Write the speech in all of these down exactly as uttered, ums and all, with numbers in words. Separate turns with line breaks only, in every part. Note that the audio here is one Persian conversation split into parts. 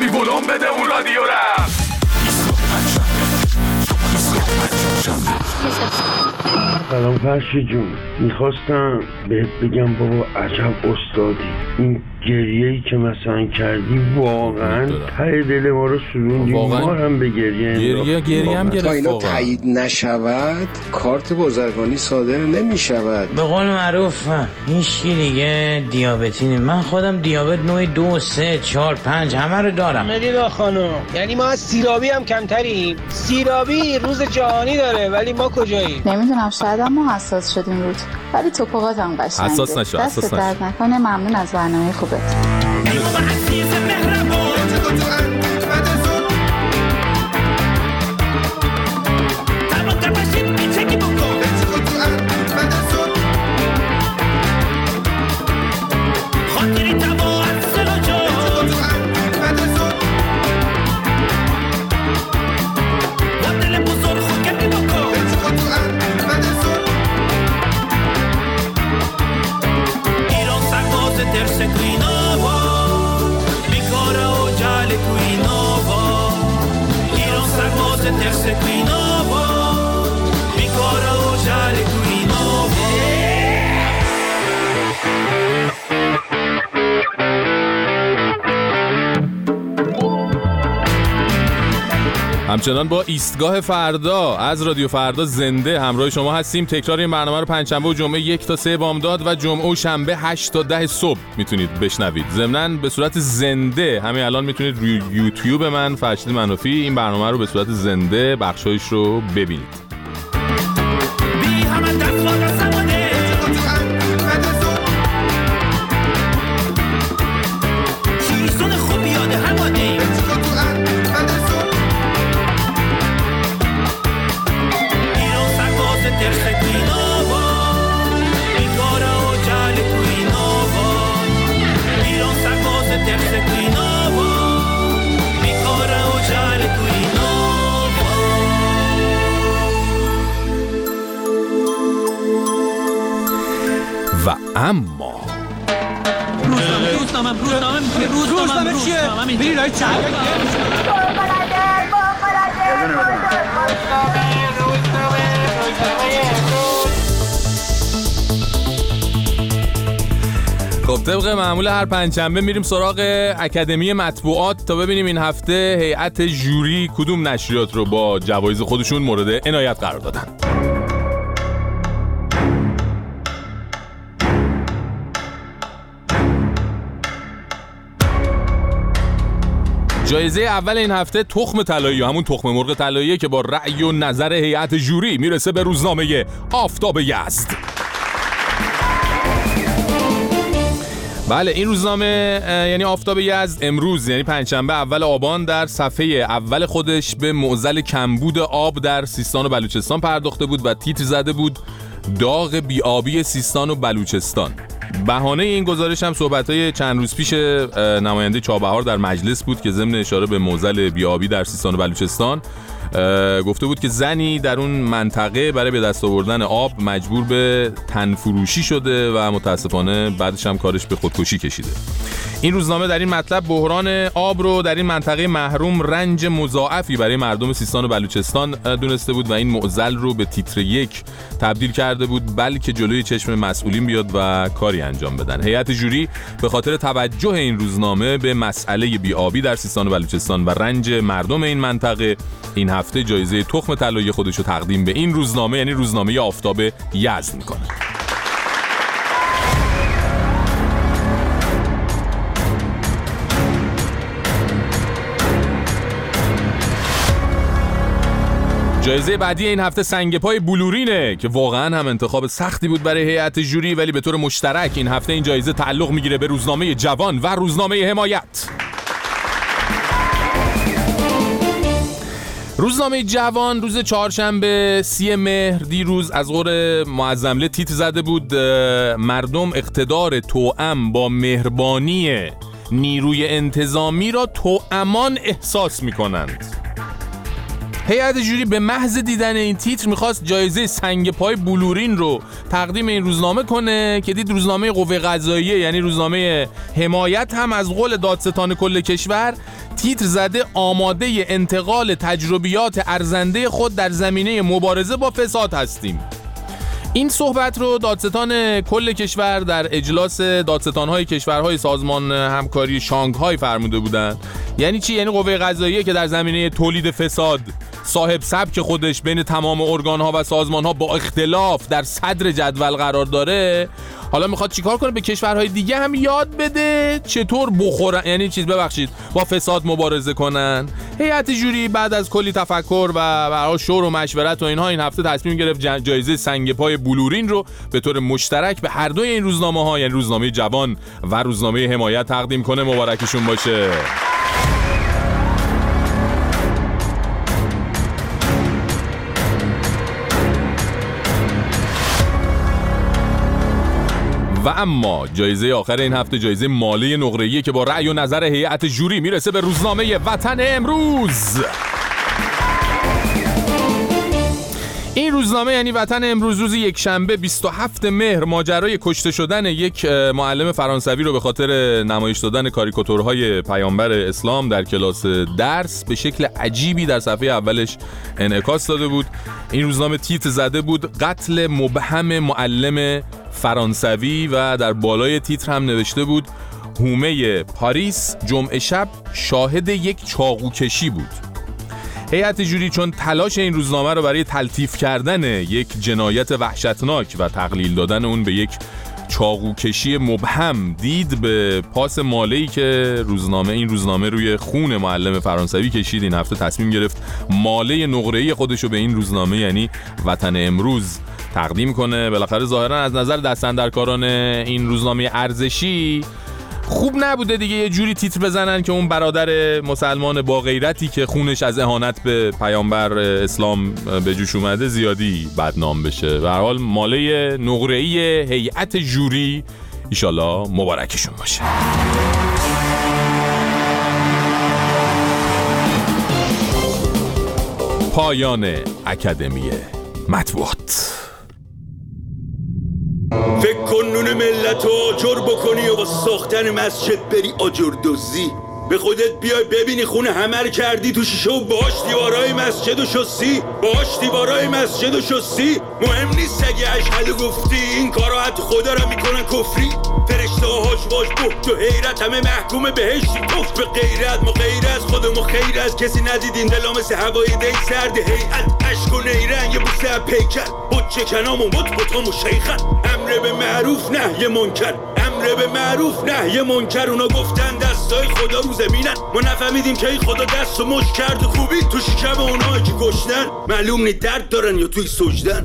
کمی ولوم بده اون رادیو رم.
سلام فرشی جون، میخواستم بهت بگم بابا عجب استادی. این گریه‌ای که مثلا کردی واقعا ته دل ما رو سوزوندی. ما هم به گریه
گریه گریه هم گرفت.
تا اینا تایید نشود کارت بازرگانی صادر نمیشود.
به قول معروف هیچ کی دیگه دیابتی نیست. من خودم دیابت نوع دو سه چهار پنج همه رو دارم.
مدیدا خانم، یعنی ما از سیرابی هم کمتریم. سیرابی روز جهانی داره ولی ما کجاییم؟
نمیدونم، شاید ما حساس شدیم رود، ولی توپقات هم قشنگه.
حساس نشو، حساس
دست درد نکنه. ممنون از برنامه خوبت.
همچنان با ایستگاه فردا از رادیو فردا زنده همراه شما هستیم. تکرار این برنامه رو پنجشنبه و جمعه یک تا سه بامداد و جمعه و شنبه هشت تا ده صبح میتونید بشنوید. ضمناً به صورت زنده همین الان میتونید روی یوتیوب من فرشید منافی این برنامه رو به صورت زنده بخشایش رو ببینید. و اما
روزنامه روزنامه روزنامه روزنامه چیه؟ بری لای چند
خب طبق معمول هر پنجشنبه میریم سراغ اکادمی مطبوعات تا ببینیم این هفته هیئت ژوری کدوم نشریات رو با جوایز خودشون مورد عنایت قرار دادن. جایزه اول این هفته تخم طلایی، همون تخم مرغ طلاییه که با رأی و نظر هیئت ژوری میرسه به روزنامه آفتاب یزد. بله این روزنامه یعنی آفتاب یزد امروز یعنی پنجشنبه اول آبان در صفحه اول خودش به معضل کمبود آب در سیستان و بلوچستان پرداخته بود و تیتر زده بود داغ بی‌آبی سیستان و بلوچستان. بهانه این گزارش هم صحبت‌های چند روز پیش نماینده چابهار در مجلس بود که ضمن اشاره به معضل بی‌آبی در سیستان و بلوچستان گفته بود که زنی در اون منطقه برای به دست آوردن آب مجبور به تنفروشی شده و متاسفانه بعدش هم کارش به خودکشی کشیده. این روزنامه در این مطلب بحران آب رو در این منطقه محروم رنج مضاعفی برای مردم سیستان و بلوچستان دونسته بود و این معضل رو به تیتر یک تبدیل کرده بود بلکه جلوی چشم مسئولین بیاد و کاری انجام بدن. هیئت ژوری به خاطر توجه این روزنامه به مسئله بی‌آبی در سیستان و بلوچستان و رنج مردم این منطقه این هفته جایزه تخم طلایی خودش رو تقدیم به این روزنامه یعنی روزنامه آفتاب یزد میکنه. جایزه بعدی این هفته سنگ پای بلورینه که واقعا هم انتخاب سختی بود برای هیئت ژوری ولی به طور مشترک این هفته این جایزه تعلق میگیره به روزنامه جوان و روزنامه حمایت. روزنامه جوان روز چهارشنبه سی مهر دیروز از قول معظمله تیتر زده بود مردم اقتدار توأم با مهربانی نیروی انتظامی را توامان احساس می‌کنند. هیئت جوری به محض دیدن این تیتر میخواست جایزه سنگ پای بلورین رو تقدیم این روزنامه کنه که دید روزنامه قوه قضاییه، یعنی روزنامه حمایت، هم از قول دادستان کل کشور تیتر زده آماده انتقال تجربیات ارزنده خود در زمینه مبارزه با فساد هستیم. این صحبت رو دادستان کل کشور در اجلاس دادستان‌های کشورهای سازمان همکاری شانگهای فرموده بودند. یعنی چی؟ یعنی قوه قضاییه که در زمینه تولید فساد صاحب سبک خودش بین تمام ارگان‌ها و سازمان‌ها با اختلاف در صدر جدول قرار داره، حالا میخواد چیکار کنه؟ به کشورهای دیگه هم یاد بده چطور بخورن، یعنی چیز ببخشید با فساد مبارزه کنن. هیئت جوری بعد از کلی تفکر و برای شور و مشورت و اینها این هفته تصمیم گرفت جایزه سنگ پای بلورین رو به طور مشترک به هر دوی این روزنامه‌ها، یعنی روزنامه جوان و روزنامه حمایت تقدیم کنه. مبارکشون باشه. و اما جایزه آخر این هفته جایزه مالی نقره‌ای که با رأی و نظر هیئت جوری میرسه به روزنامه وطن امروز. این روزنامه یعنی وطن امروز روز یک شنبه بیست و هفتم مهر ماجرای کشته شدن یک معلم فرانسوی رو به خاطر نمایش دادن کاریکاتورهای پیامبر اسلام در کلاس درس به شکل عجیبی در صفحه اولش انعکاس داده بود. این روزنامه تیتر زده بود قتل مبهم معلم فرانسوی و در بالای تیتر هم نوشته بود حومه پاریس جمعه شب شاهد یک چاقوکشی بود. هیئت جوری چون تلاش این روزنامه رو برای تلطیف کردن یک جنایت وحشتناک و تقلیل دادن اون به یک چاقوکشی مبهم دید، به پاس ماله‌ای که روزنامه این روزنامه روی خون معلم فرانسوی کشید، این هفته تصمیم گرفت ماله نقره‌ای خودش رو به این روزنامه یعنی وطن امروز تقدیم کنه. بالاخره ظاهرا از نظر دستاندرکاران این روزنامه ارزشی خوب نبوده دیگه یه جوری تیتر بزنن که اون برادر مسلمان با غیرتی که خونش از اهانت به پیامبر اسلام به جوش اومده زیادی بدنام بشه. به هر حال ماله نقره‌ای هیئت جوری ایشالله مبارکشون باشه. پایان اکادمی مطبوعات.
فکر کن نون ملت رو آجر بکنی و با ساختن مسجد بری آجر دوزی. به خودت بیای ببینی خونه همه رو کردی تو شیشه و باش دیوارای مسجد و شستی باش دیوارای مسجد و شستی. مهم نیست اگه اشهد گفتی، این کارا حتی خدا را میکنن کفری. فرشته هاش باش بحت و حیرت همه محکوم بهشتی کف به غیرت. ما غیر از خودمون خیر از کسی ندیدین دلا مثل هوای دی سرد هیئت عشق و نیرنگ یه بوسه پیکر بچه کنام و مت بطام و شیخن. امر به معروف نهی منکر امر به معروف نهی منکر. اونا گفتن دستای خدا رو زمینن، ما نفهمیدیم که ای خدا دست و مش کرد خوبی تو شکم اونایی که گشتن. معلوم نی درد دارن یا توی سجدن.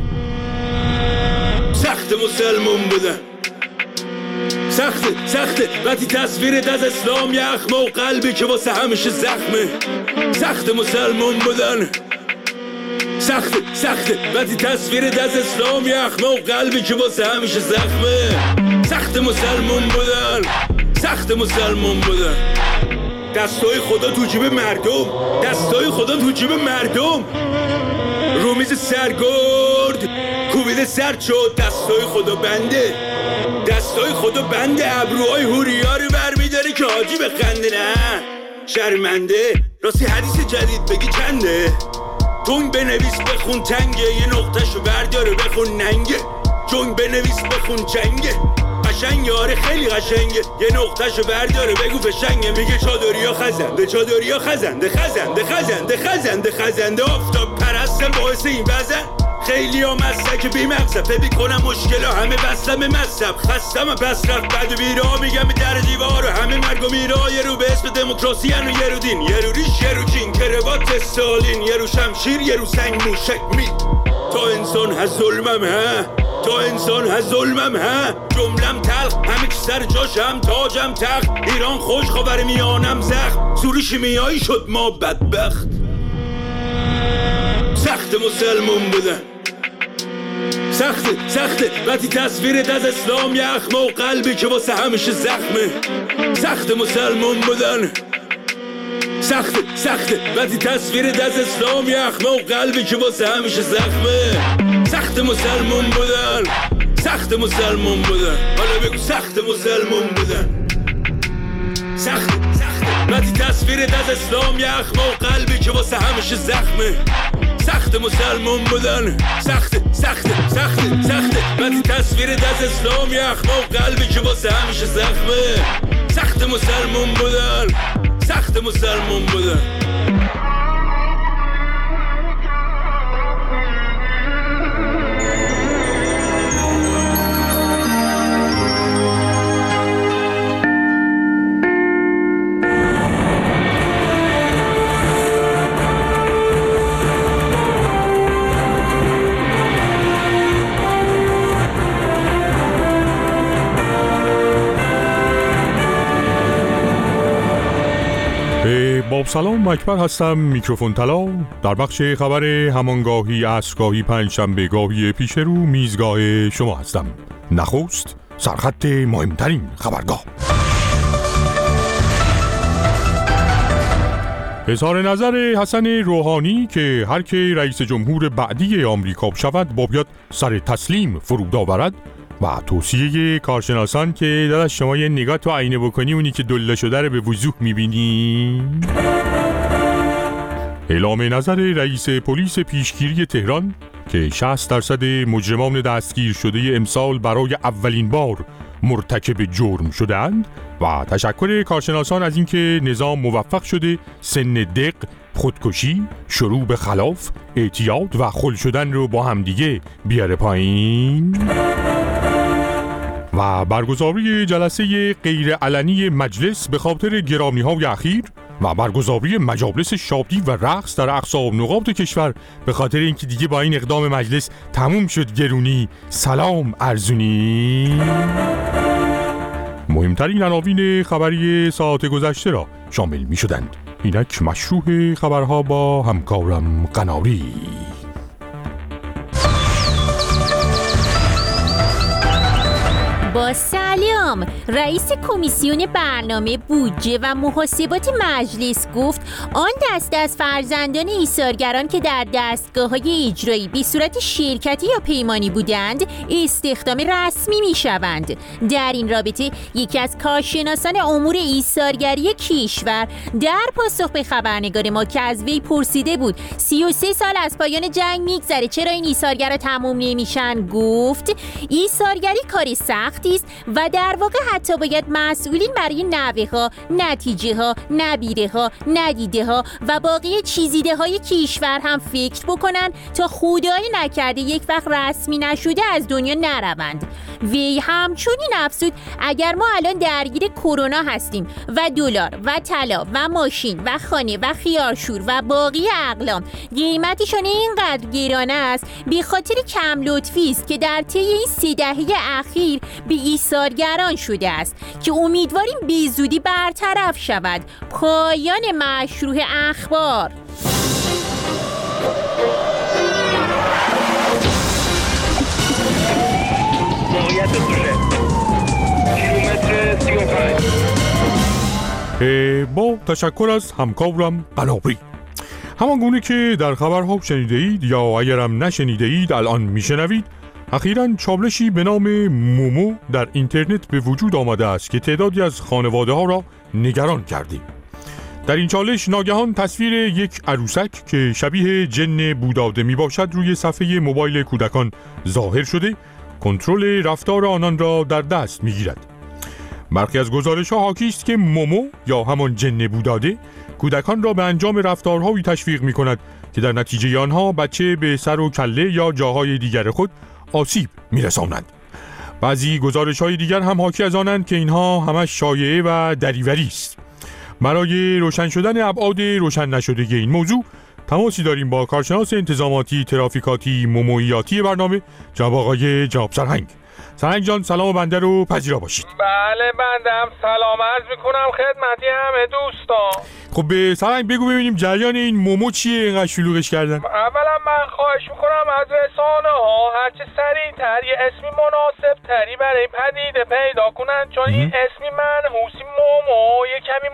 سخت مسلمون بودن سخته سخته وقتی تصویرت از اسلام یه اخمه و قلبی که واسه همیشه زخمه. سخت مسلمون بودن سخته سخته وقتی تصویرت از اسلام یه اخمه و قلبی که واسه همیشه زخمه. سخت مسلمون بودن سخت مسلمون بودن. دستای خدا تو جیب مردم دستای خدا تو جیب مردم. رومیز سرگرد کوبیده سرد شد دستای خدا بنده دستای خدا بنده. ابروهای هوریا رو برمیداره که حاجی بخنده نه شرمنده. راستی حدیث جدید بگی چنده؟ جنگ بنویس بخون تنگه یه نقطهشو برداره بخون ننگه. جنگ بنویس بخون جنگه قشنگه آره خیلی قشنگه یه نقطهشو برداره بگو فشنگه. میگه چادریا خزنده چادریا خزنده خزنده خزنده خزنده خزنده. آفتاب پرستم باعث این وزن خیلی ها مسلک بی مقصد فبی کنم مشکل ها همه بستم مذهب خستم پس رفت بد و بیرا میگم در دیوار همه مرگ و میرا. یه رو به اسم دموکراسی و یه رو دین یه رو ریش یه رو چین کروات استالین یه رو شمشیر یه رو سنگ موشک می. تا انسان هست ظلمم ها تا انسان هست ظلمم ها. جملم تلخ همه که سر جاشم تاجم تخت. ایران خوش خبر میانم زخم سوری شیمیایی شد ما بدبخت. سخت مسلمون بودن سخته سخته وقتی تصویرت از اسلام یه اخمه و قلبی که واسه همیشه زخمه. سخت مسلمون بودن سخت سخت وقتی تصویر دست اسلام یخمه و قلبی که واسه همیشه زخمه سخت مسلمون بودن سخت مسلمون بودن حالا بگو سخت مسلمون بودن سخت سخت وقتی تصویر دست اسلام یخمه و قلبی که واسه همیشه زخمه سخت مسلمون بودن سخت سخت سخت سخت وقتی تصویر دست اسلام یخمه و قلبی که واسه همیشه زخمه سخت مسلمون بودن سخت مسلمون بودن
با سلام اکبر هستم، میکروفون طلا در بخش خبر همانگاهی عصرگاهی پنجشنبه گاهی پیش رو میزگاه شما هستم. نخست سرخط مهمترین خبرگاه. اظهار نظر حسن روحانی که هر که رئیس جمهور بعدی آمریکا شود با بیاد سر تسلیم فرود آورد و توصیه کارشناسان که داداش شما یه نگاه تو آینه بکنی اونی که دلا شده رو به وضوح میبینی. اعلام نظر رئیس پلیس پیشگیری تهران که شصت درصد مجرمان دستگیر شده امسال برای اولین بار مرتکب جرم شدند و تشکر کارشناسان از اینکه نظام موفق شده سن دق، خودکشی، شروع به خلاف، اعتیاد و خل شدن رو با همدیگه بیاره پایین. و برگزاری جلسه غیر علنی مجلس به خاطر گرامی‌های اخیر و برگزاری مجالس شادی و رقص در اقصا نقاط کشور به خاطر اینکه دیگه با این اقدام مجلس تموم شد گرونی سلام ارزونی. مهمترین عناوین خبری ساعت گذشته را شامل می شدند. اینک مشروع خبرها با همکارم قناری.
با سلام، رئیس کمیسیون برنامه بودجه و محاسبات مجلس گفت آن دسته از فرزندان ایثارگران که در دستگاه‌های اجرایی به صورت شرکتی یا پیمانی بودند استخدام رسمی می‌شوند. در این رابطه یکی از کارشناسان امور ایثارگری کشور در پاسخ به خبرنگار ما که از وی پرسیده بود سی و سه سال از پایان جنگ میگذره چرا این ایثارگرا تموم نمیشن، گفت ایثارگری کاری سخت است و در واقع حتی باید مسئولین برای نوه ها، نتیجه ها، نبیره ها، ندیده ها و باقی چیزیده های کشور هم فکر بکنن تا خدای نکرده یک وقت رسمی نشده از دنیا نروند. وی همچنین افزود اگر ما الان درگیر کرونا هستیم و دلار و طلا و ماشین و خانه و خیارشور و باقی اقلام قیمتشون اینقدر گران است به خاطر کم لطفی است که در طی این سه دهه اخیر به ایثارگران شده است که امیدواریم به زودی برطرف شود. پایان مشروع اخبار.
موقعیت دوشه کیلومتر سی و پنج.
با تشکر از همکارم قناری. همان گونه که در خبرها شنیده اید یا اگرم نشنیده اید الان میشنوید، اخیراً چالشی به نام مومو در اینترنت به وجود آمده است که تعدادی از خانواده ها را نگران کرده. در این چالش ناگهان تصویر یک عروسک که شبیه جن بوداده می باشد روی صفحه موبایل کودکان ظاهر شده، کنترل رفتار آنان را در دست می گیرد. برخی از گزارش ها حاکی است که مومو یا همان جن بوداده کودکان را به انجام رفتارهایی تشویق می کند که در نتیجه آنها بچه به سر و کله یا جاهای دیگر خود آسیب میرسانند. بعضی گزارش‌های دیگر هم حاکی از آنند که اینها همش شایعه و دریوری است. برای روشن شدن ابعاد روشن نشدگی این موضوع تماسی داریم با کارشناس انتظاماتی ترافیکاتی مومویاتی برنامه جناب آقای جناب سرهنگ. سرهنگ جان سلام بنده رو پذیرا باشید.
بله بنده هم سلام عرض میکنم خدمتی همه دوستان.
خب به سرهنگ بگو ببینیم جریان این مومو چیه اینقدر شلوغش کردن؟
اولا من خواهش میکنم از رسانه ها هرچه سریعتر یه اسمی مناسب تری برای پدیده پیدا کنن، چون این اسمی منحوسی مومو یه کمی مورد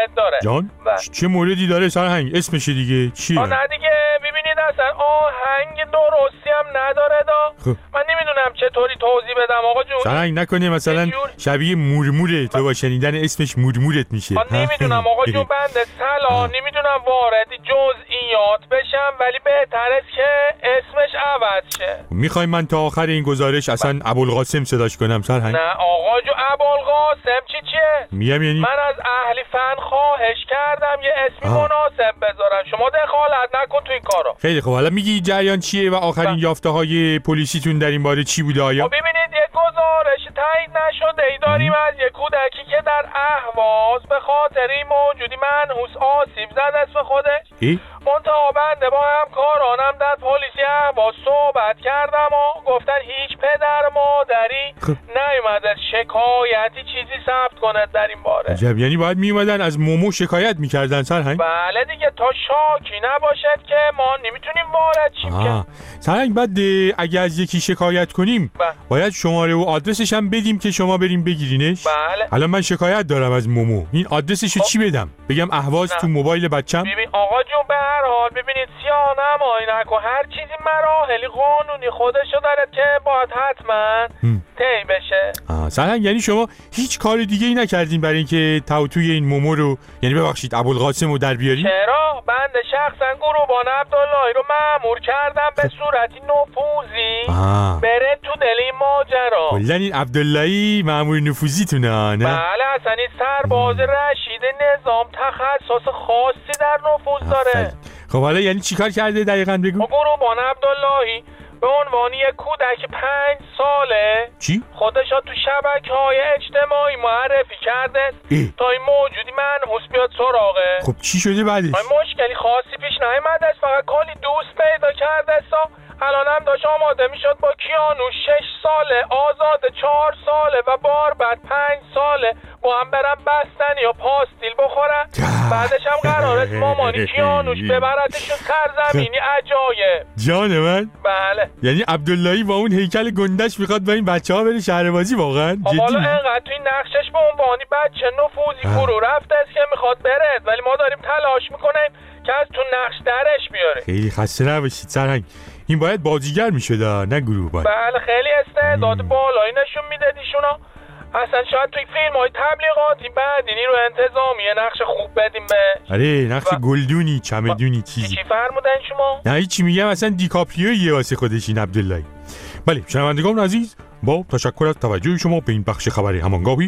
مورد داره.
جان
و...
چه موردی داره سرهنگ؟ اسمشه دیگه چیه؟
آه نه دیگه ببینید اصلا آهنگ درستی هم نداره دا.
خب.
من نمیدونم چطوری توضیح بدم آقا جون.
سرهنگ نکنه مثلا شبیه مورموره تو با شنیدن اسمش مورمورت میشه.
من نمیدونم آقا جون بنده سلام نمیدونم وارد جزئیات بشم ولی بهتر است که اسمش عوض شه.
میخوای من تا آخر این گزارش اصلا ابوالقاسم صداش کنم سرهنگ؟
نه آقا جون ابوالقاسم چی چیه؟
میگم یعنی
من از اهلی فن خواهش کردم یه اسمی آه. مناسب بذارن. شما دخالت نکن تو این کارو.
خیلی خب حالا میگی جریان چیه و آخرین یافته های پلیسیتون در این باره چی بوده آیا؟
ببینید یک گزارش تایید نشده ای داریم از یک کودکی که در اهواز به خاطر این موجودی منحوس آسیب زد اسم خودش. منتها بنده با همکارانم در پلیس اهواز صحبت کردم و گفتن هیچ پدر مادری نیومده شکایتی چیزی ثبت کنه در این باره.
عجب، یعنی باید میومدن از مومو شکایت میکردن سرهنگ؟
بله دیگه تا شاکی نباشد که ما نمیتونیم وارد شیم که.
سرهنگ بعد اگه از یکی شکایت کنیم با. باید شماره و آدرسش هم بدیم که شما بریم بگیرینش.
بله.
الان من شکایت دارم از مومو، این آدرسشو چی بدم؟ بگم اهواز نه. تو موبایل بچم؟
ببین آقا جون به هر حال ببینید سیاه نمایی نکن، هر چیزی مراحلی قانونی خودشو داره که باید حتما طی بشه.
آه سرهنگ یعنی شما هیچ کار دیگه ای نکردین برای اینکه توی این مومو رو یعنی ببخشید ابوالقاسم رو در بیارین؟
چرا؟ بنده شخصا گروبان عبداللهی رو مأمور کردم به صورتی نفوذی بره تو دل این ماجرا.
کلا این عبداللهی مأمور نفوذیتونه نه؟
بله اصلا این سرباز رشید نظام تخصص خاصی در نفوذ داره.
خب حالا یعنی چیکار کرده دقیقاً بگو؟
گروبان عبداللهی به عنوان یک کودک پنج ساله
چی؟
خودشو تو شبکه‌های اجتماعی معرفی کرده اه. تا این موجودی منحوس بیاد سراغه.
خب چی شده بعدش؟
مشکلی خاصی پیش نیامده است، فقط کلی دوست پیدا کرده است. الان هم داشت آماده میشد با کیانو شش ساله، آزاد چهار ساله و بار بعد پنج ساله با هم برن بستنی یا پاستیل بخورن. بعدش هم قرار است مامانی کیانوش ببردشون سرزمینی عجایب.
جان من؟
بله.
یعنی عبداللهی با اون هیکل گندش میخواد با این بچه ها بره شهربازی واقعا؟ جدی؟
حالا انقدر توی نقشش به عنوانی بچه نفوذی فرو رفته است که میخواد بره، ولی ما داریم تلاش میکنیم که از تو نقش درش بیاره.
خیلی خسته نباشید سرهنگ، این باید بازیگر میشد نه گروه باید.
بله خیلی استعداد بالایی نشون میداد ایشونا. اصلا شاید توی فیلم های تبلیغاتی بعد اینی رو انتظامی نقش خوب بدیم به.
آره نقش و... گلدونی چمدونی چیزی.
چی فرمودن شما؟
نه هیچی میگم اصلا دیکاپریویه واسه خودش این عبداللهی. بله شنوندگان عزیز، با تشکر از توجه شما به این بخش خبری همانگاهی،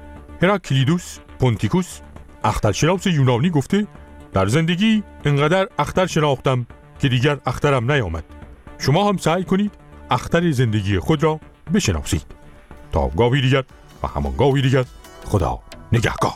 هراکلیدوس پونتیکوس اخترشناس یونانی گفته در زندگی انقدر اختر شناختم که دیگر اخترم نیامد. شما هم سعی کنید اختر زندگی خود را بشناسید. تا گاهی دیگر و همان گاهی دیگر، خدا نگهدار.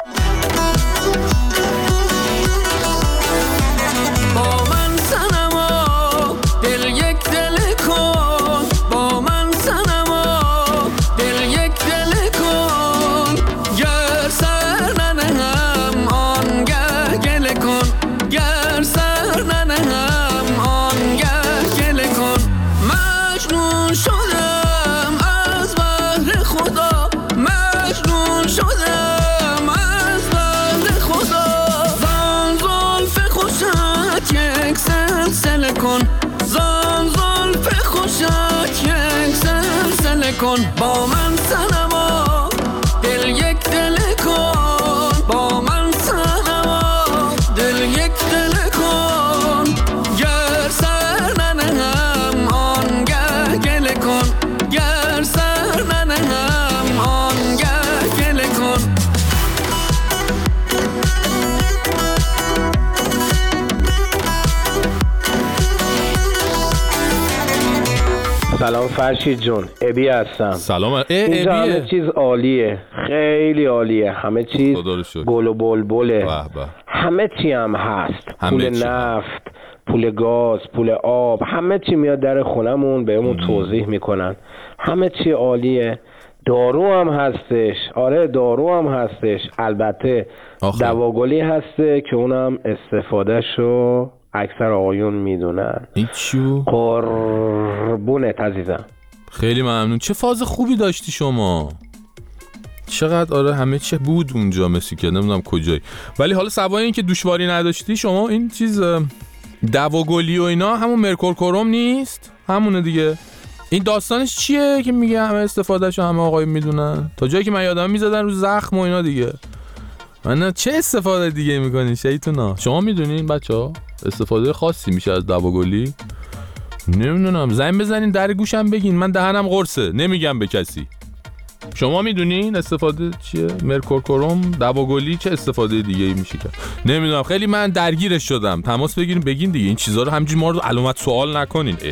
با من صنما دل یک دل کن، با من صنما دل یک دل کن، گر سر ننهم آنگه گله کن، گر سر ننهم آنگه گله کن. مجنون شدم از بحر خدا، مجنون شدم از بحر خدا. زان زلف خوشت یک سلسله کن، زان زلف خوشت یک سلسله کن. با من صنما دل یک دل کن، با من صنما دل یک دل کن، گر سر ننهم آنگه گله کن، گر سر ننهم آنگه گله کن.
سلام فرشید جون، ابی هستم.
سلام.
اینجا همه چیز عالیه، خیلی عالیه، همه چیز گل و بلبله، همه چی هم هست، پول نفت، پول گاز، پول آب، همه چی میاد در خونمون بهمون توضیح میکنن، همه چی عالیه. دارو هم هستش، آره دارو هم هستش، البته دواگلی هسته که اونم استفادهشو اکثر آقایون میدونن.
ایچو
قربونت عزیزم.
خیلی ممنون. چه فاز خوبی داشتی شما. چقدر آره همه چی بود اونجا مسی که نمیدونم کجایی. ولی حالا سوای این که دوشواری نداشتی شما این چیز دواگلی و اینا همون مرکورکروم نیست؟ همونه دیگه. این داستانش چیه که میگه همه استفادهشو همه آقای میدونن؟ تا جایی که من یادم میزدن رو زخم و اینا دیگه. من چه استفاده دیگه میکنین شیطونا؟ شما میدونین بچه‌ها استفاده خاصی میشه از دواگلی؟ نمیدونم، زنگ بزنین در گوشم بگین، من دهنم قرصه نمیگم به کسی. شما میدونین استفاده چیه؟ مرکورکروم، دواگلی چه استفاده دیگه ای میشه کرد؟ نمیدونم، خیلی من درگیرش شدم. تماس بگیرین بگین دیگه، این چیزا رو همینجوری ما رو علامت سوال نکنین. اه.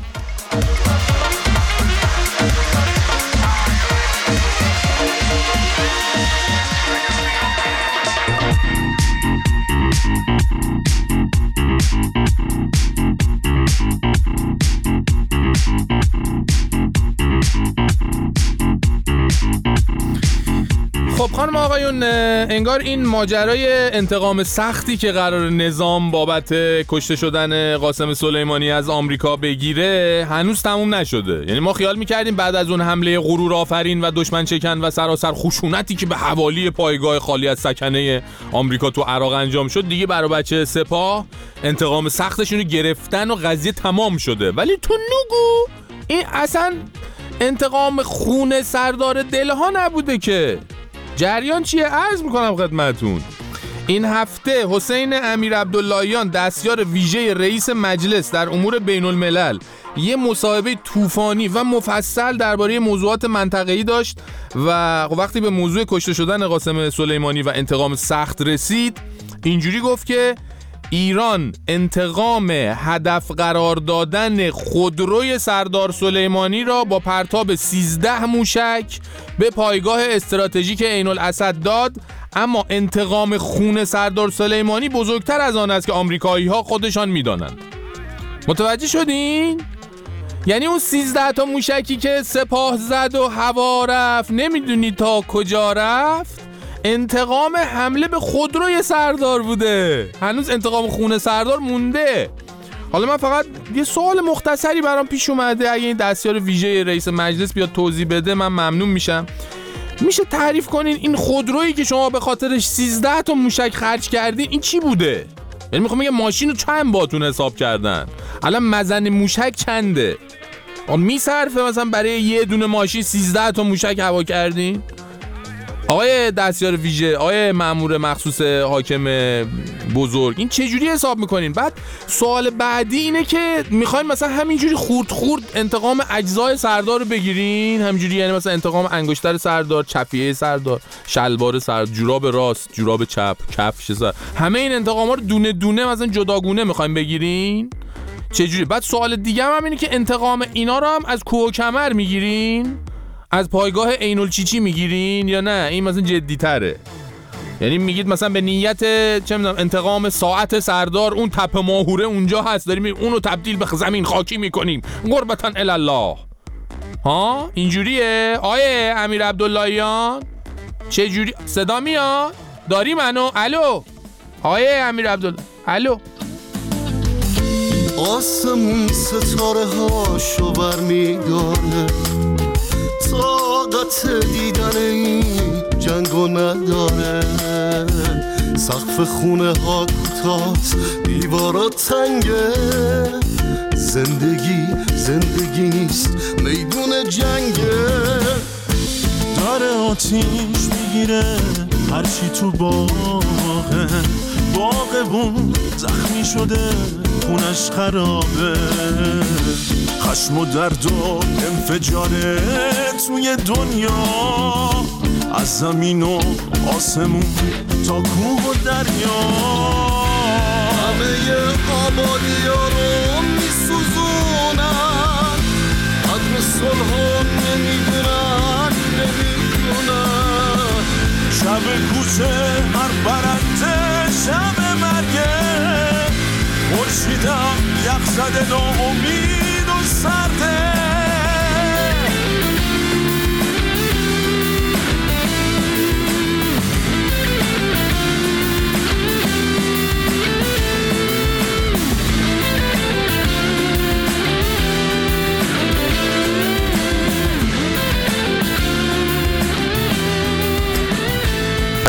خب خانم آقایون، انگار این ماجرای انتقام سختی که قرار نظام بابت کشته شدن قاسم سلیمانی از آمریکا بگیره هنوز تموم نشده. یعنی ما خیال میکردیم بعد از اون حمله غرور آفرین و دشمن شکن و سراسر خشونتی که به حوالی پایگاه خالی از سکنه آمریکا تو عراق انجام شد دیگه برای بچه سپاه انتقام سختشون رو گرفتن و قضیه تمام شده. ولی تو نگو این اصلا انتقام خون سردار دلها نبوده که. جریان چیه؟ عرض میکنم خدمتون. این هفته حسین امیر عبداللهیان دستیار ویژه رئیس مجلس در امور بین الملل یه مصاحبه طوفانی و مفصل درباره موضوعات منطقه‌ای داشت و وقتی به موضوع کشته شدن قاسم سلیمانی و انتقام سخت رسید اینجوری گفت که ایران انتقام هدف قرار دادن خودروی سردار سلیمانی را با پرتاب سیزده موشک به پایگاه استراتژیک عین الاسد داد، اما انتقام خون سردار سلیمانی بزرگتر از آن است که آمریکایی ها خودشان میدانند. متوجه شدین؟ یعنی اون سیزده تا موشکی که سپاه زد و هوا رفت نمیدونی تا کجا رفت؟ انتقام حمله به خودروی سردار بوده. هنوز انتقام خون سردار مونده. حالا من فقط یه سوال مختصری برام پیش اومده، اگه این دستیار ویژه رئیس مجلس بیاد توضیح بده من ممنون میشم. میشه تعریف کنین این خودرویی که شما به خاطرش سیزده تا موشک خرج کردین این چی بوده؟ یعنی میخوام بگم ماشین رو چند باتون حساب کردن؟ الان مزن موشک چنده؟ میصرفه مثلا برای یه دونه ماشین سیزده تا موشک هوا کردین؟ آقای دستیار ویژه، آقای مأمور مخصوص حاکم بزرگ، این چه جوری حساب میکنین؟ بعد سوال بعدی اینه که میخواین مثلا همینجوری خورد خورد انتقام اجزای سردار رو بگیرین؟ همینجوری یعنی مثلا انتقام انگشتر سردار، چفیه سردار، شلوار سردار، جوراب راست، جوراب چپ، کفش سردار، همه این انتقاما رو دونه دونه مثلا جداگونه میخواین بگیرین؟ چه جوری؟ بعد سوال دیگه هم اینه که انتقام اینا رو هم از کوه و کمر میگیرین؟ از پایگاه عین الچیچی میگیرین یا نه؟ این مثلا جدی تره. یعنی میگید مثلا به نیت چه میدونم انتقام ساعت سردار اون تپه ماهوره اونجا هست داریم اونو تبدیل به زمین خاکی میکنیم قربتاً الله. ها اینجوریه آیه امیر عبداللهیان؟ چه جوری صدا میاد؟ داری منو؟ الو آیه امیر عبدالله؟ الو
آسمون ستاره هاشو برمیداره، طاقت دیدن این جنگو نداره، سقف خونه ها کوتاست دیوارا تنگه، زندگی زندگی نیست میدون جنگه، داره آتیش میگیره هرچی تو باغه، باغبون زخمی شده خونش خرابه، خشم و درد و انفجاره توی دنیا، از زمین و آسمون تا کوه و دریا، همه آبادی ها رو میسوزونن، عدم صلح ها نمیدونن نمیدونن، شب کوچه هر برنده شب مرگه، خورشیدم یخ زده ناامید و سرده،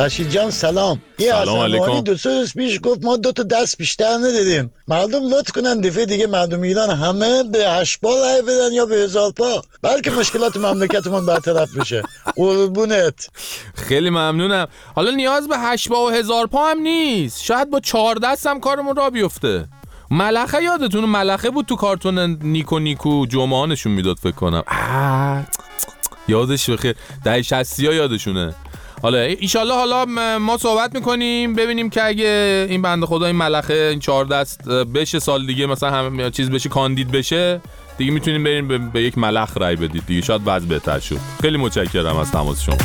فرشید جان سلام.
یه سلام علیکم.
دو سه روز پیش گفت ما دو تا دست بیشتر ندادیم. مردم لطف کنن دفعه دیگه مردم ایران همه به هشت پا رای بدن یا به هزار پا، بلکه مشکلات مملکتمون برطرف بشه. قربونت.
خیلی ممنونم. حالا نیاز به هشت پا و هزار پا هم نیست، شاید با چهار دست هم کارمون را بیفته. ملخه یادتونه ملخه بود تو کارتون نیکو نیکو جمعه نشون میداد فکر کنم. یادش بخیر، دهه شصتی ها یادشونه. حالا ایشالله حالا ما صحبت میکنیم ببینیم که اگه این بنده خدا این ملخه این چهار دست بشه سال دیگه مثلا هم چیز بشه کاندید بشه دیگه میتونیم بریم به, به یک ملخ رای بدید دیگه، شاید وضع بهتر شد. خیلی متشکرم از تماس شما.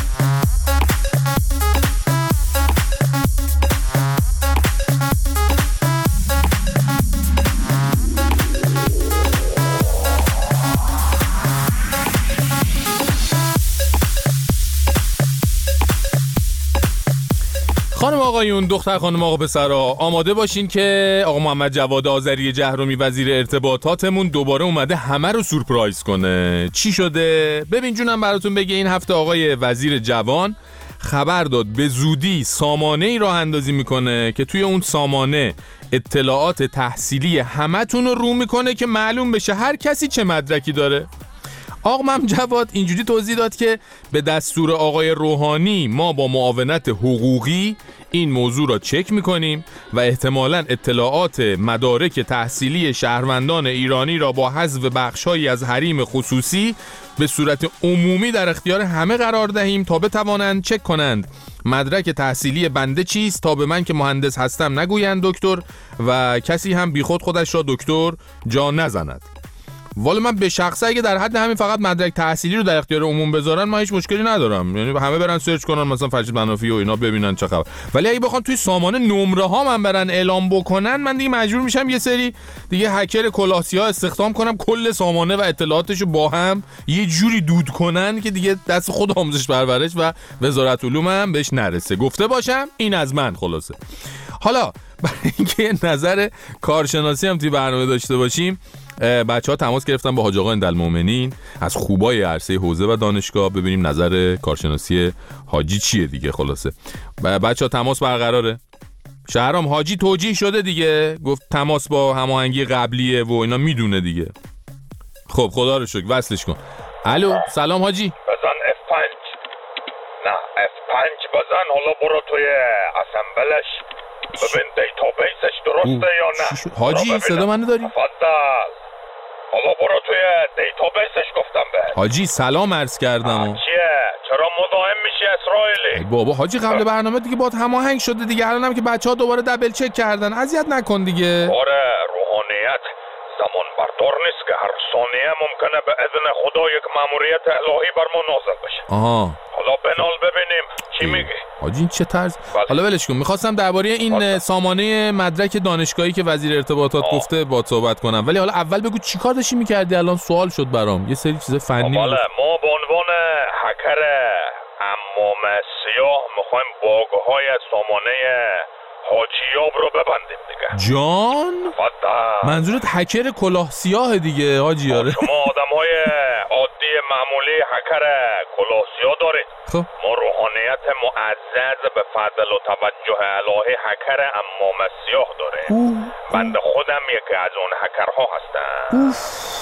خانم آقایون، دختر خانم آقا پسرا، آماده باشین که آقا محمد جواد آذری جهرومی وزیر ارتباطاتمون دوباره اومده همه رو سورپرایز کنه. چی شده؟ ببین جونم براتون بگه. این هفته آقای وزیر جوان خبر داد به زودی سامانه ای راه اندازی میکنه که توی اون سامانه اطلاعات تحصیلی همتون رو رو میکنه که معلوم بشه هر کسی چه مدرکی داره. آقا محمد جواد اینجوری توضیح داد که به دستور آقای روحانی ما با معاونت حقوقی این موضوع را چک میکنیم و احتمالاً اطلاعات مدارک تحصیلی شهروندان ایرانی را با حذف بخش‌هایی از حریم خصوصی به صورت عمومی در اختیار همه قرار دهیم تا بتوانند چک کنند مدرک تحصیلی بنده چیست، تا به من که مهندس هستم نگویند دکتر و کسی هم بیخود خودش را دکتر جا نزند. والا من به شخصه اگه در حد همین فقط مدرک تحصیلی رو در اختیار عموم بذارن من هیچ مشکلی ندارم، یعنی همه برن سرچ کنن مثلا فرشید منافی و اینا ببینن چه خبر. ولی اگه بخوان توی سامانه نمره ها من برن اعلام بکنن من دیگه مجبور میشم یه سری دیگه هکر کلاسیا استخدام کنم کل سامانه و اطلاعاتشو با هم یه جوری دود کنن که دیگه دست خود آموزش پرورش و وزارت علوم هم بهش نرسه. گفته باشم این از من خلاصه. حالا برای اینکه نظر کارشناسی هم توی برنامه داشته باشیم، بچه ها تماس گرفتن با حاج آقا اندالمومنین از خوبای عرصه حوزه و دانشگاه ببینیم نظر کارشناسی حاجی چیه دیگه. خلاصه بچه ها تماس برقراره. شهرام حاجی توجیه شده دیگه، گفت تماس با هماهنگی قبلیه و اینا میدونه دیگه. خب خدا رو شکر وصلش کن. الو سلام حاجی.
بزن اف پنج. نه اف پنج بزن، حالا برو توی اسمبلش ببین دیتابیسش درسته یا نه.
حاجی صدا منو داری؟
تفضل. حالا برو توی دیتابیسش گفتم به.
حاجی سلام عرض کردم.
چیه؟ چرا مزاحم میشی اسرائیلی؟
بابا حاجی قبل برنامه دیگه باهات هماهنگ شده دیگه، الانم که بچه‌ها دوباره دبل چک کردن، اذیت نکن دیگه.
آره روحانیت زمان بردار نیست که هر ثانیه ممکنه به اذن خدا یک مأموریت الهی بر ما نازل بشه.
آها.
حالا بنال ببینیم چی میگی.
حاجی این چه طرز؟ حالا ولش کن. می‌خواستم درباره این بله. سامانه مدرک دانشگاهی که وزیر ارتباطات آه. گفته با صحبت کنم، ولی حالا اول بگو چیکار داشتی می‌کردی؟ الان سوال شد برام. یه سری چیز فنی.
بله ما به عنوان هکر عمام سیاه می‌خوایم باگ‌های سامانه حاجیاب رو ببندیم دیگه.
جان؟
فضل.
منظورت هکر کلاه سیاه دیگه حاجی؟ آره.
شما آدم‌های عادی معمولی هکر کلاه سیاه دارید.
خب
ما روحانیت معزز به فضل و توجه الهی هکر عمام سیاه داریم. بنده خودم یکی از اون هکرها هستم.
اوف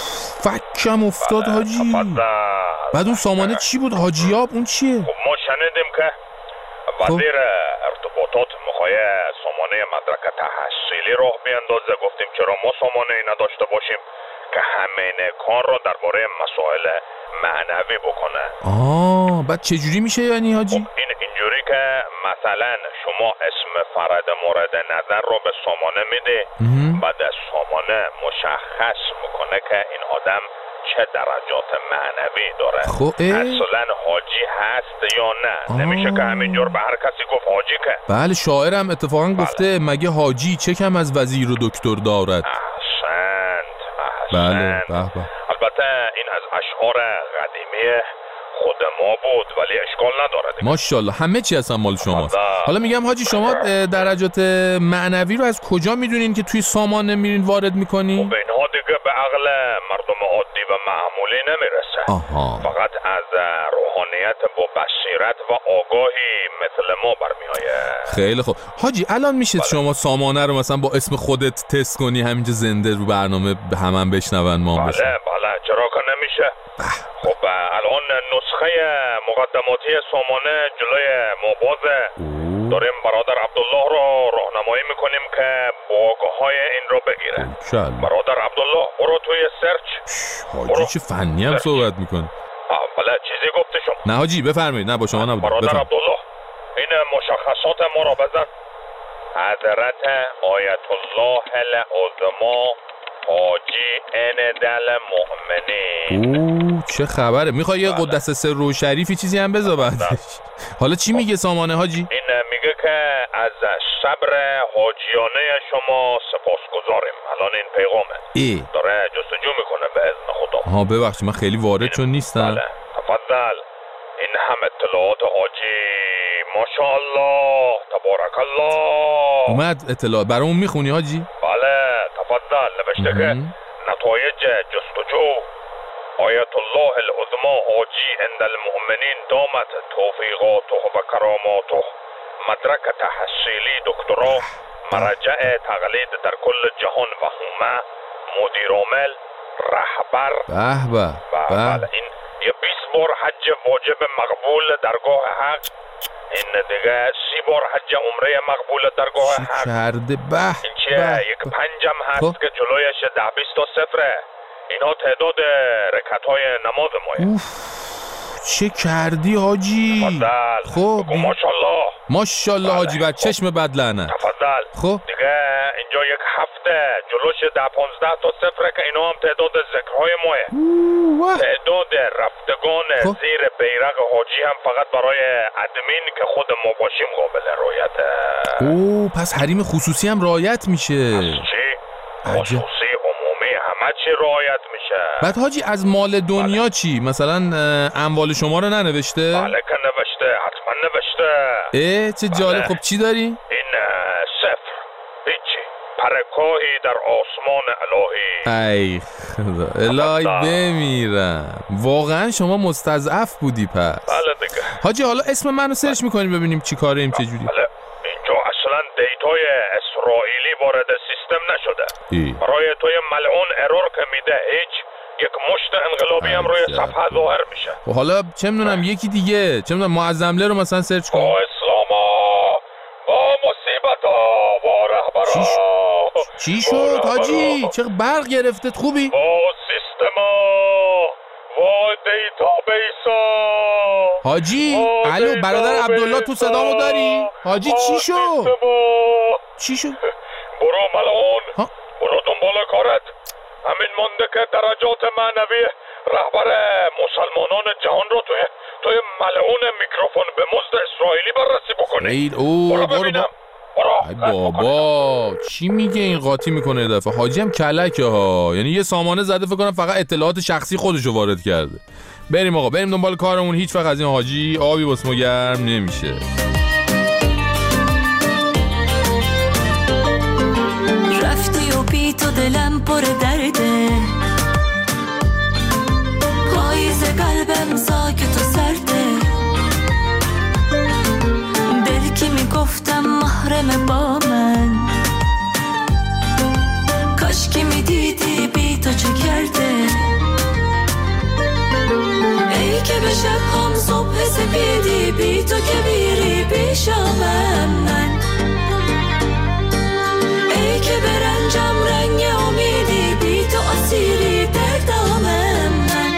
فکم افتاد حاجی. بعد اون سامانه چی بود حاجیاب؟ اون چیه؟
خب ما شنیدیم که وزیر ارتباطات میخواه سامانه مدرک تحصیلی راه بیندازه. گفتیم چرا ما سامانه ای نداشته باشیم که همین کار رو درباره مسائل معنوی بکنه.
آه بعد چجوری میشه یعنی حاجی؟
خب این اینجوری که مثلا شما اسم فرد مورد نظر رو به سامانه میده، بعد از سامانه مشخص میکنه که این آدم چه درجات معنوی داره.
خب
اصلا حاجی هست یا نه. آه. نمیشه که همینجور به هر کسی گفت حاجی که.
بله شاعرم اتفاقا بله. گفته مگه حاجی چه کم از وزیر و دکتر دارد.
احسنت احسنت.
بله به به.
البته این از اشعار قدیمی خود ما بود ولی اشکال نداره دیگه.
ماشاءالله همه چی اصلا مال شماست. حالا میگم حاجی شما درجات معنوی رو از کجا میدونین که توی سامانه میرین وارد میکنین؟
خب اینها دیگه به عقل مردم عادی و معمولی نمیرسه.
آها.
فقط از روحانیت با بصیرت و آگاهی مثل ما برمیآیه.
خیلی خوب حاجی، الان میشه بله. شما سامانه رو مثلا با اسم خودت تست کنی همینجا زنده رو برنامه همه هم بشنون ما
بله بله بله چرا که نمیشه. خب الان نسخه مقدماتی سامانه جلوی مبازه، داریم برادر عبدالله رو راهنمایی میکنیم که باگ‌های این رو بگیره.
شل.
برادر عبدالله برو توی سرچ.
حاجی چه فنی هم صحبت میکنی.
بله چیزی گفته شما؟
نه حاجی بفرمایید، نه با شما نبود.
برادر
بفرم.
عبدالله این مشخصات ما رو بزن. حضرت آیت الله العظما حاجی اندل مؤمنین.
اوه چه خبره، میخوای یه قدس سر و شریفی چیزی هم بذار بعدش. حالا چی میگه سامانه حاجی؟
این میگه که از صبر حاجیانه شما سپاسگزاریم. الان این پیغامه
ای.
داره جستجو میکنه به اذن خدا.
ها ببخشید من خیلی وارد چون نیستم.
بله تفضل. این هم اطلاعات حاجی ماشاءالله تبارک الله.
اومد اطلاعات برامون میخونی حاجی؟
بله تفضل. نوشته که نتایج جستجو آیت الله العظما حاجی عند المؤمنین دامت توفیقاته و کراماته، مدرک تحصیلی دکترا، مرجع تقلید در کل جهان و همه، مدیر عامل، رهبر.
به به
بله این یه بیست بار حج واجب مقبول درگاه حق، این دیگه سی بار حج عمره مقبول درگاه حق
کرده. به
این چیه یک پنجم هست خب. که جلویش ده بیست تا صفره. اینا تعداد رکعت‌های نماز ماه.
چه کردی حاجی؟
تفضل.
خب
ماشاءالله
ماشاءالله حاجی بر چشم بد لعنت.
تفضل.
خب
دیگه اینجا یک هفته جلوش ده پانزده تا صفره که اینا هم تعداد ذکرهای ماه. تعداد رفتگان خب. زیر بیرق حاجی هم فقط برای ادمین که خود ما باشیم قابل رعایته.
اوه پس حریم خصوصی هم رعایت میشه.
چی؟ خصوصی عمومی همه چی رعایت میشه.
بعد حاجی از مال دنیا چی؟ مثلا اموال شما رو ننوشته؟
بله که نوشته، حتما نوشته.
اه چه جالب. خب چی داری؟
این صفر هیچی، پرکاهی در آسمان الهی.
ای خدا الهی بمیرم. واقعا شما مستضعف بودی پس.
بله دیگه
حاجی حالا اسم منو سرچ میکنیم ببینیم چی کاریم چه جوری.
بله اینجا اصلا دیتای اسرائیلی وارد سیستم نشده.
ای.
برای توی ملعون ارور که میده هیچ یک مشت انقلابی هم روی صفحه ظاهر میشه.
و حالا چه میدونم یکی دیگه چه میدونم معظمله رو مثلا سرچ کن.
با اسلاما با مصیبتا با رهبرا.
چی, ش... چی شد حاجی؟ چه برق گرفتت خوبی؟
با سیستما با دیتا بیسا.
حاجی الو برادر عبدالله تو صدامو داری؟ حاجی چی شد؟ چی شد؟
برو ملعون برو دنبال کارت. همین مانده که درجات معنوی رهبر مسلمانان جهان رو توی توی ملعون میکروفون به مزد اسرائیلی بررسی بکنی.
اید او
برو
برو
ببینم.
ای بابا چی میگه این قاطی میکنه دفعه. حاجی هم کلکه ها، یعنی یه سامانه زده فکر کنم فقط اطلاعات شخصی خودشو وارد کرده. بریم آقا بریم دنبال کارمون. هیچ وقت از این حاجی آبی واسه ما گرم نمیشه.
رفتی و بی تو دلم پر درده، پاییز قلبم ساکت و سرده، دل کی میگفتم محرم با من، کاش کی میدیدی بی تو چه کرده. ای که به شب هم صبح سپیدی بی تو که بیری پیشامم من، ای که برنجم رنگ امیدی بی تو اسیری در دامم من،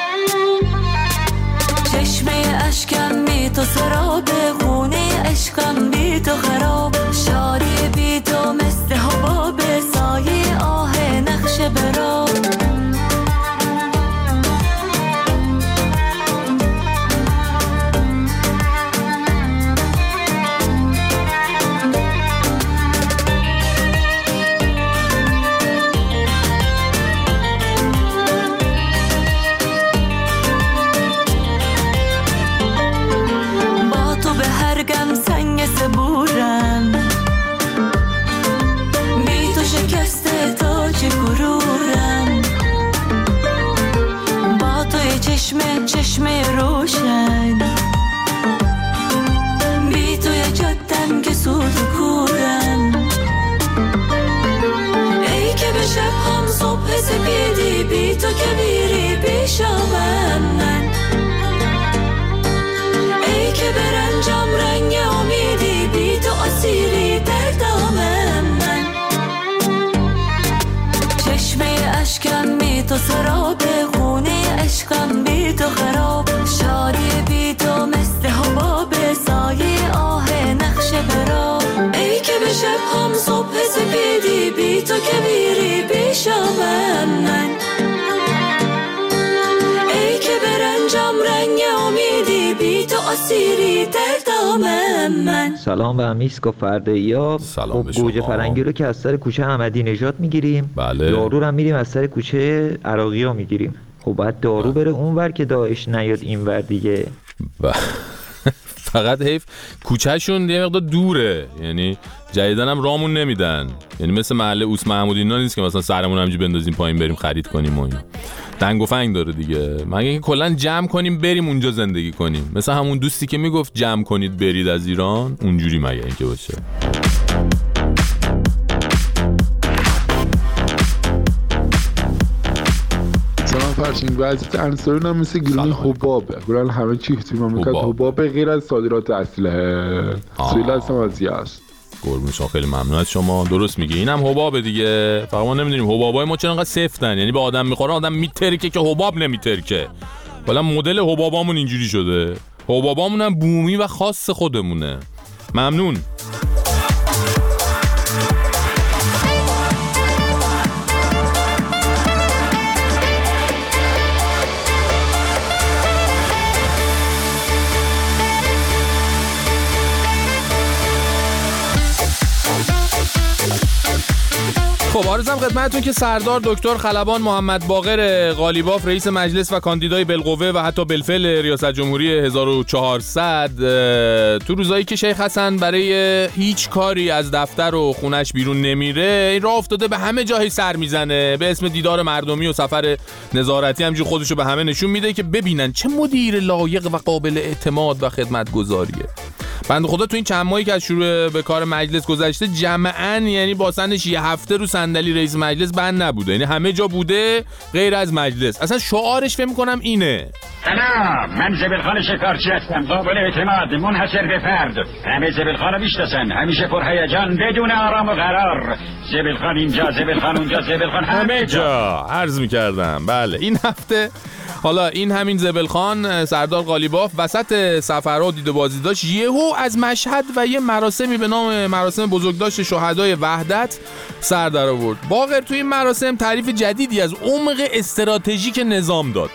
چشمه اشکم بی تو سراب، خونه عشقم بی تو خراب، شاری بی تو مثل حباب، سایه آه نقش براب. با تو به هر گم سنگ سبورم، اسیری در دام من.
سلام به میسک و فرده‌ایاب.
سلام به
شما. گوجه فرنگی رو که از سر کوچه احمدی نژاد میگیریم.
بله.
دارو رو میریم از سر کوچه عراقی‌ها میگیریم. خب بعد دارو بره اونور که داعش نیاد اینور دیگه.
فقط حیف کوچهشون یه مقدار دوره، یعنی جدیدن هم رامون نمیدن، یعنی مثل محله اوس محمود اینا نیست که مثلا سرمون همینجوری بندازیم پایین بریم خرید کنیم و اینا. دنگ و فنگ داره دیگه. مگه اینکه کلا جمع کنیم بریم اونجا زندگی کنیم، مثلا همون دوستی که میگفت جمع کنید برید از ایران، اونجوری مگه اینکه باشه.
فرشین وضعیت انصاری هم مثل گروه حبابه، گروه همه چی توی مملکت حبابه غیر از صادرات اسلحه. سویل هستم از یزد.
قربون شما، خیلی ممنون از شما. درست میگه، اینم حبابه دیگه، فقط ما نمیدونیم حبابای ما چرا انقدر سفتن، یعنی به آدم میخورن آدم میترکه که حباب نمیترکه. حالا مدل حبابامون اینجوری شده، حبابامون هم بومی و خاص خودمونه. ممنون. خب عرضم خدمتتون که سردار دکتر خلبان محمد باقر قالیباف رئیس مجلس و کاندیدای بالقوه و حتی بالفعل ریاست جمهوری هزار و چهارصد تو روزایی که شیخ حسن برای هیچ کاری از دفتر و خونش بیرون نمیره، این راه افتاده به همه جایی سر میزنه، به اسم دیدار مردمی و سفر نظارتی همجور خودشو به همه نشون میده که ببینن چه مدیر لایق و قابل اعتماد و خدمتگزاریه. بنده خدا تو این چند ماهی که از شروع به کار مجلس گذشته جمعاً یعنی با سنش یه هفته رو صندلی رئیس مجلس بند نبوده، یعنی همه جا بوده غیر از مجلس. اصلا شعارش فکر می‌کنم اینه:
سلام، من زبلخان شکارچی هستم، قابل اعتماد، منحصر به فرد. همه زبلخان رو میشناسن، همیشه پرهیجان، بدون آرام و قرار. زبلخان اینجا، زبلخان اونجا، زبلخان همه جا.
عرض می‌کردم بله. این هفته حالا این همین زبلخان سردار قالیباف وسط سفر و دید و بازی داشت، یهو از مشهد و یه مراسمی به نام مراسم بزرگداشت شهدای وحدت سر در آورد. باقر توی این مراسم تعریف جدیدی از عمق استراتژیک نظام داد.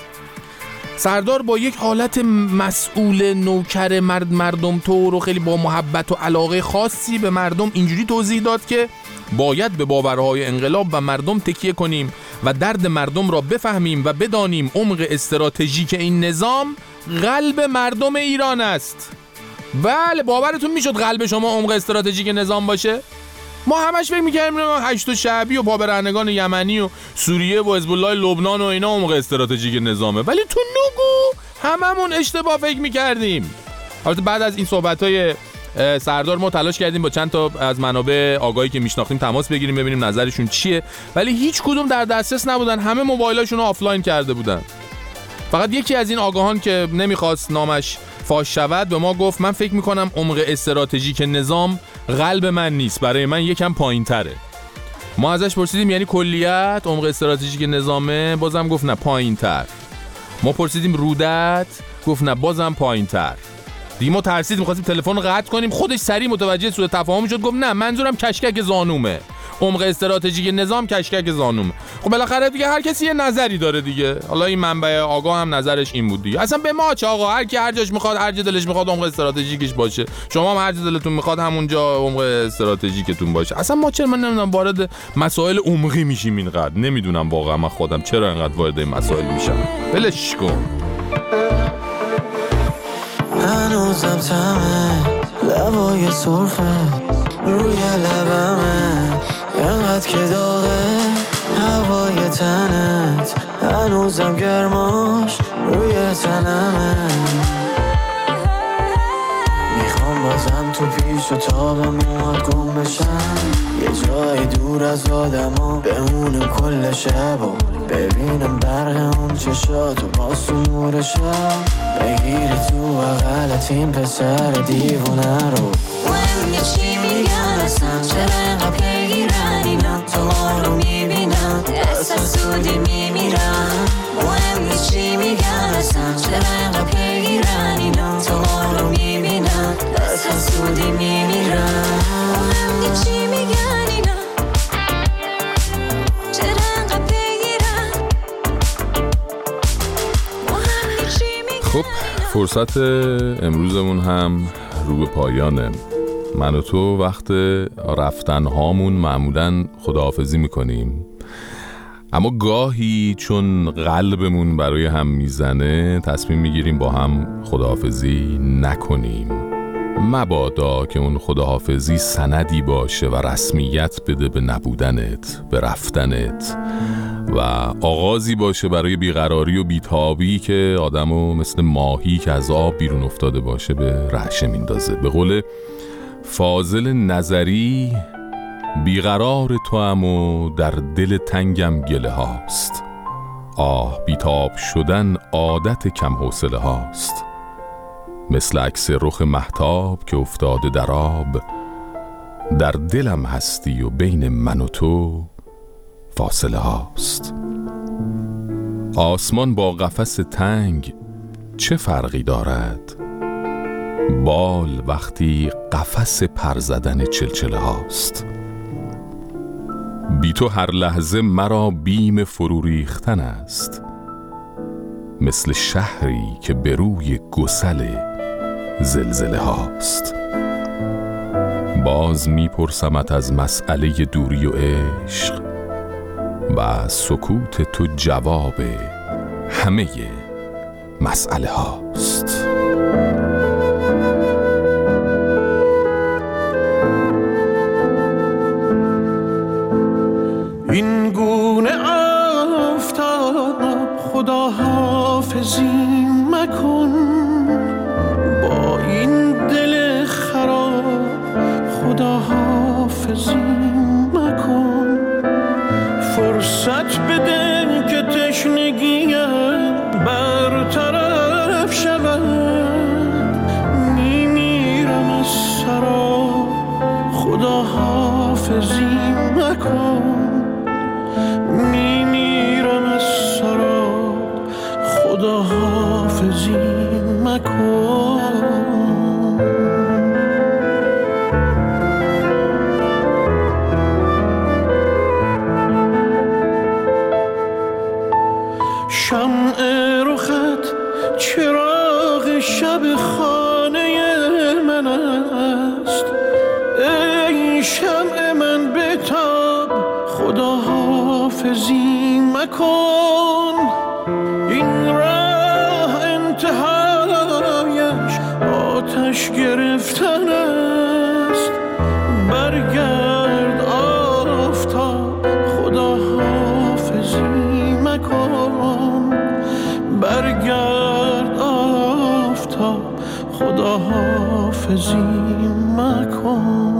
سردار با یک حالت مسئول نوکر مرد مردم طور و خیلی با محبت و علاقه خاصی به مردم اینجوری توضیح داد که باید به باورهای انقلاب و مردم تکیه کنیم و درد مردم را بفهمیم و بدانیم عمق استراتژیک این نظام قلب مردم ایران است. بله، باورتون میشد قلب شما عمق استراتژیک نظام باشه؟ ما همش فکر می‌کردیم هشت شعبی و پابرهنگان یمنی و سوریه و حزب الله لبنان و اینا عمق استراتژیک نظامه، ولی تو نگو هممون اشتباه فکر می‌کردیم. البته بعد از این صحبت‌های سردار ما تلاش کردیم با چند تا از منابع آگاهی که میشناختیم تماس بگیریم ببینیم نظرشون چیه، ولی هیچ کدوم در دسترس نبودن، همه موبایلاشون رو آفلاین کرده بودن. فقط یکی از این آگاهان که نمیخواست نامش فاش شود به ما گفت من فکر میکنم عمق استراتژیک نظام قلب من نیست، برای من یکم پایین تره. ما ازش پرسیدیم یعنی کلیت عمق استراتژیک نظامه، بازم گفت نه پایین تر. ما پرسیدیم رودت، گفت نه بازم پایین تر. دیگه ما ترسیدیم می‌خواستیم تلفن رو قطع کنیم، خودش سریع متوجه سوء تفاهم شد، گفت نه منظورم کشکک زانومه، عمق استراتژیک نظام کشکک زانومه. خب بالاخره دیگه هر کسی یه نظری داره دیگه. حالا این منبع آگاه هم نظرش این بود دیگه. اصلا به ما چه آقا، هر کی هر جاش میخواد هر جا دلش میخواد عمق استراتژیکش باشه، شما هم هر جا دلتون میخواد همونجا عمق استراتژیکتون باشه. اصلا ما چرا من نمیدونم وارد مسائل عمقی میشیم اینقدر، نمیدونم واقعا من خودم چرا اینقدر وارد این مسائل میشم. ولش کن.
هنوزم تمه لبای سرخه روی لبمه، اینقدر که داغه هوای تنت، هنوزم گرماش روی تنمه. میخوام بازم تو پیش و تا به موهات گم بشم، یه جای دور از آدما بمونه کل شب و ببینم برق اون چشاتو باز تو نور شب، بگیری تو بغلت این پسر دیوونه رو. مهم چی میگن اصلا، چرا اینقدر پیگیرن اینا، تو ما رو میبینم احساسودی میمیرم. مهم چی میگن اصلا، چرا اینقدر پیگیرن اینا، تو ما رو میبینم احساسودی میمیرم. مهم چی میگن اینا، چرا اینقدر پیگیرن.
خب فرصت امروزمون هم رو به پایانه. من و تو وقت رفتن هامون معمولاً خداحافظی میکنیم، اما گاهی چون قلبمون برای هم میزنه تصمیم میگیریم با هم خداحافظی نکنیم، مبادا که اون خداحافظی سندی باشه و رسمیت بده به نبودنت، به رفتنت، و آغازی باشه برای بیقراری و بیتابی که آدمو مثل ماهی که از آب بیرون افتاده باشه به رعشه میندازه. به قول فاضل نظری، بیقرار تو هم و در دل تنگم گله هاست، آه بیتاب شدن عادت کم حوصله هاست، مثل عکس رخ مهتاب که افتاده در آب، در دلم هستی و بین من و تو فاصله هاست. آسمان با قفس تنگ چه فرقی دارد؟ بال وقتی قفس پر زدن چلچله هاست. بی تو هر لحظه مرا بیم فرو ریختن است، مثل شهری که به روی گسل زلزله هاست. باز میپرسمت از مسئله دوری و عشق و سکوت تو جواب همه مسئله هاست.
این گونه آفتاب خدا حافظی مکن، با این دل خراب خدا حافظی مکن، فرصت بده که تشنگیم برطرف شود، میمیرم از سراب خدا حافظی مکن، میمیرم از سراب خدا حافظی مکن. شمع رخت چراغ شب خانه من است، ای شمع من بتاب خدا حافظی مکن، این راه انتهایش آتش گرفتن است، برگرد آفتاب خدا حافظی مکن، برگرد آفتاب خدا حافظی مکن.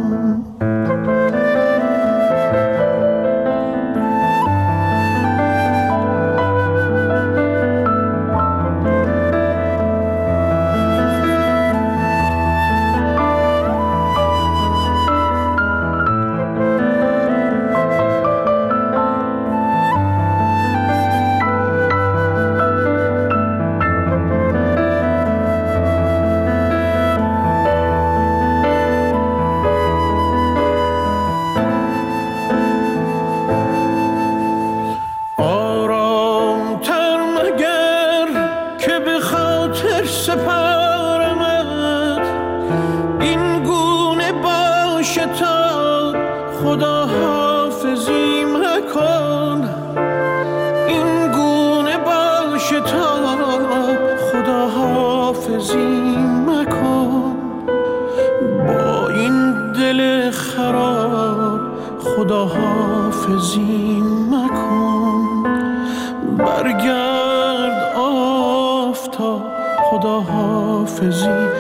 خدا حافظی مکن، این گونه باشه تا خدا حافظی مکن، با این دل خراب خدا حافظی مکن، برگرد آفتاب خدا حافظی